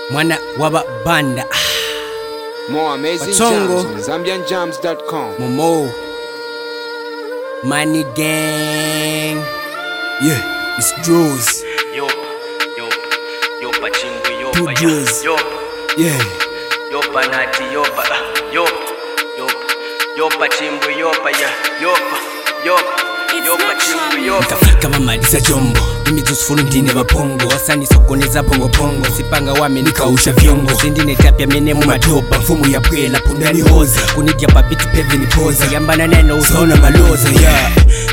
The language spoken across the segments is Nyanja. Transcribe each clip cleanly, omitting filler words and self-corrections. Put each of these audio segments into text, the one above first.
Mwana waba banda. More amazing Watsongo. jams on ZambianJams.com. Momo. Money gang. Yeah, it's Droz. Yopa chingwe yopa Two Droz. yopa Yeah. yopa nati yopa chingwe yopa yopa chingwe yopa. Nikafika mamaliza jombo imizusufulu ndine bapongo wasani sokoneza pongo pongo sipanga wame nikausha vyombo zindine tapya menemu matopa mfumu ya bwela pundani hoza kunidya babiti peve ni poza yambana neno usaona maloza ya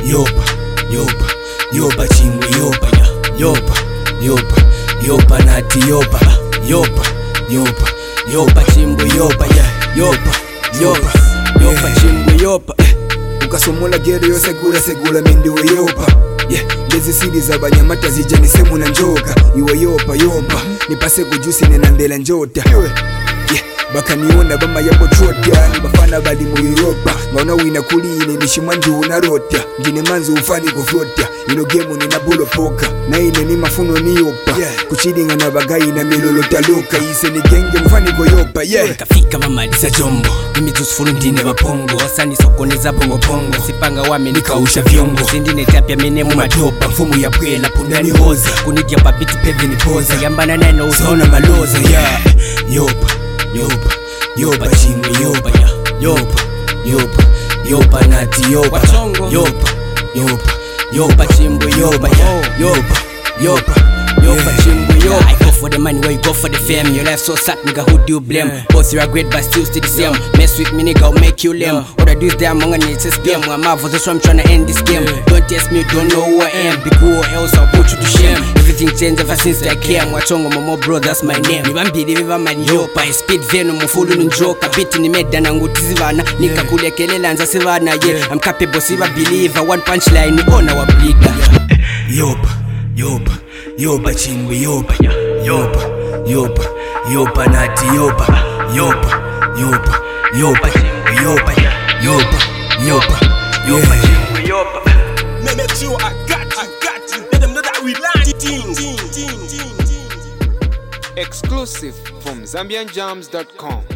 yopa chingwe yopa ya yopa nati yopa chingwe yopa ya yopa chingwe yopa ukasomola gere yo segula mindiwe yopa ngezi siri z'abanyamata zijya nisemu na njoka iwe yopa nipase kujusi nenandela njota bakaniona bamayabo chota nibafana bali mu Europa ngaona wina kuline nishimanju na rota ngine manzi ufani kuflota ino gemu nina bulo poka na ine ni mafuno ni yopa kuchilinga na bagayi na milolo taloka ise ni genge mfani go yopa kafika mamaliza jombo imizusufulu ndine bapongo wasani sokoneza pongo pongo sipanga wame nikausha vyombo zindine tapya menemu matopa mfumu ya bwela pundani hoza kunidya babiti peve ni poza yambana neno usaona maloza yopa chingwe yopa ya yopa nati yopa yopa chingwe yopa ya yopa chingwe yopa. I go for the money where you go for the fame. Your life so sad, nigga, who do you blame? Both you are great but still the same. Mess with me, nigga, I'll make you lame. What I do is damn, I'm gonna need to spam. I'm out for this, so I'm tryna end this game. Don't test me, don't know who I am. Big who else, I'll put you to shame. Everything changed ever since I came. Wachongo, Momo, bro, that's my name. Nibambili viva man yopa. I speed venom, mufulu njoka. Biti ni meda na ngutizivana. Nika kulekelela nza sivana, yeah. I'm capable, siva believer. One punchline, ni ona wa bleeder. Yopa chingwe yopa yopa nati yopa chingwe yopa chingwe yopa. Make sure I got you. Let them know that we like things. Exclusive from ZambianJams.com.